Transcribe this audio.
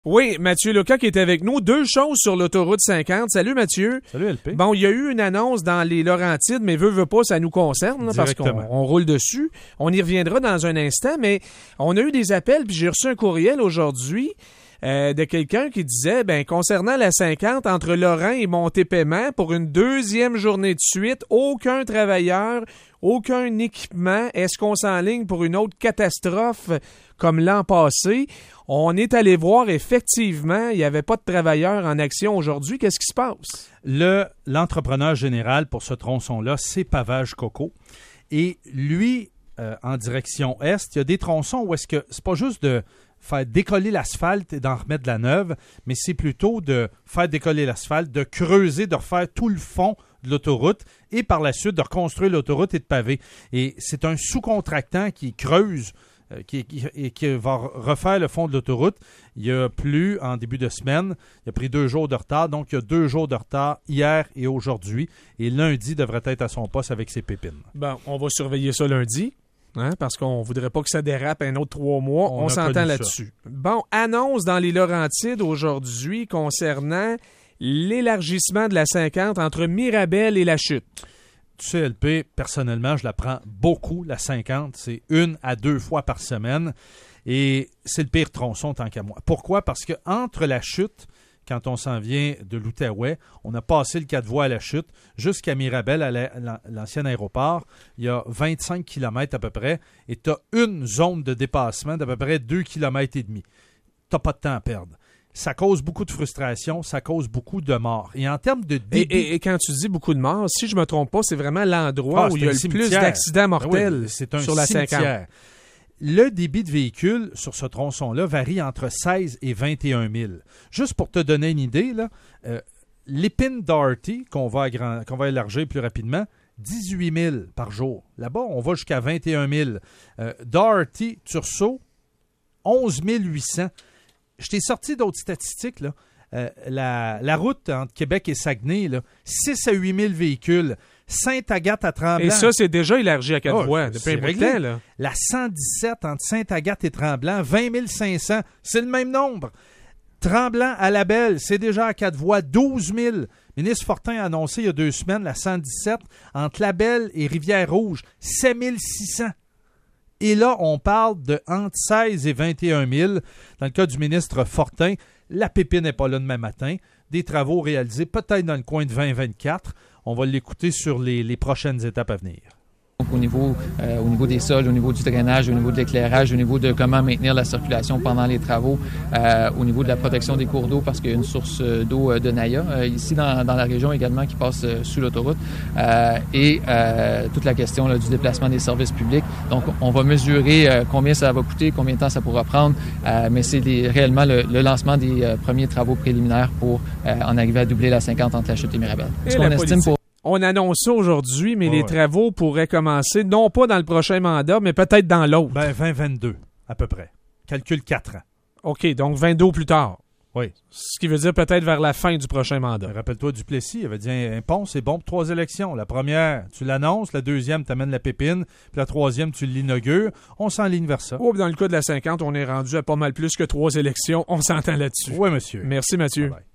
Oui, Mathieu Leca qui est avec nous. Deux choses sur l'autoroute 50. Salut Mathieu. Salut LP. Bon, il y a eu une annonce dans les Laurentides, mais veut pas, ça nous concerne là, parce qu'on roule dessus. On y reviendra dans un instant, mais on a eu des appels, puis j'ai reçu un courriel aujourd'hui de quelqu'un qui disait, concernant la 50, entre Lorrain et Monté-Paiement, pour une deuxième journée de suite, aucun travailleur, aucun équipement. Est-ce qu'on s'enligne pour une autre catastrophe comme l'an passé? On est allé voir, effectivement, il n'y avait pas de travailleurs en action aujourd'hui. Qu'est-ce qui se passe? L'entrepreneur général pour ce tronçon-là, c'est Pavage Coco. Et lui, en direction est, il y a des tronçons où est-ce que c'est pas juste de faire décoller l'asphalte et d'en remettre de la neuve, mais c'est plutôt de faire décoller l'asphalte, de creuser, de refaire tout le fond de l'autoroute et par la suite de reconstruire l'autoroute et de paver. Et c'est un sous-contractant qui creuse qui va refaire le fond de l'autoroute. Il a plu en début de semaine. Il a pris 2 jours de retard. Donc, il y a 2 jours de retard hier et aujourd'hui. Et lundi devrait être à son poste avec ses pépines. Bon, on va surveiller ça lundi. Parce qu'on ne voudrait pas que ça dérape un autre 3 mois. On s'entend là-dessus. Bon, annonce dans les Laurentides aujourd'hui concernant l'élargissement de la 50 entre Mirabel et La Chute. Tu sais, LP, personnellement, je la prends beaucoup, la 50. C'est 1 à 2 fois par semaine. Et c'est le pire tronçon tant qu'à moi. Pourquoi? Parce que entre La Chute, quand on s'en vient de l'Outaouais, on a passé le 4 voies à La Chute jusqu'à Mirabel, à l'ancien aéroport. Il y a 25 km à peu près. Et tu as une zone de dépassement d'à peu près 2,5 km. Tu n'as pas de temps à perdre. Ça cause beaucoup de frustration, ça cause beaucoup de morts. Et en termes de débit... Et quand tu dis beaucoup de morts, si je ne me trompe pas, c'est vraiment l'endroit où il y a le plus d'accidents mortels sur la 50. Le débit de véhicules sur ce tronçon-là varie entre 16 et 21 000. Juste pour te donner une idée, là, l'épine Darty, qu'on va élargir plus rapidement, 18 000 par jour. Là-bas, on va jusqu'à 21 000. Darty, Tursault, 11 800. Je t'ai sorti d'autres statistiques. Là. La route entre Québec et Saguenay, là, 6 à 8 000 véhicules. Sainte-Agathe à Tremblant. Et ça, c'est déjà élargi à 4 voies depuis un bout de temps. Là. La 117 entre Sainte-Agathe et Tremblant, 20 500. C'est le même nombre. Tremblant à Labelle, c'est déjà à 4 voies, 12 000. Ministre Fortin a annoncé il y a 2 semaines la 117 entre Labelle et Rivière-Rouge, 7 600. Et là, on parle de entre 16 et 21 000. Dans le cas du ministre Fortin, la pépine n'est pas là demain matin. Des travaux réalisés peut-être dans le coin de 2024. On va l'écouter sur les prochaines étapes à venir. Au niveau des sols, au niveau du drainage, au niveau de l'éclairage, au niveau de comment maintenir la circulation pendant les travaux, au niveau de la protection des cours d'eau, parce qu'il y a une source d'eau de Naya ici dans la région également qui passe sous l'autoroute, et toute la question là, du déplacement des services publics. Donc, on va mesurer combien ça va coûter, combien de temps ça pourra prendre, mais c'est réellement le lancement des premiers travaux préliminaires pour en arriver à doubler la 50 entre La Chute et Mirabel. Ce qu'on estime pour... On annonce ça aujourd'hui, mais les travaux pourraient commencer, non pas dans le prochain mandat, mais peut-être dans l'autre. 2022, à peu près. Calcule 4 ans. OK, donc 22 plus tard. Oui. Ce qui veut dire peut-être vers la fin du prochain mandat. Rappelle-toi Duplessis, il avait dit un pont, c'est bon pour 3 élections. La première, tu l'annonces. La deuxième, tu amènes la pépine. Puis la troisième, tu l'inaugures. On s'enligne vers ça. Dans le cas de la 50, on est rendu à pas mal plus que 3 élections. On s'entend là-dessus. Oui, monsieur. Merci, Mathieu. Bye bye.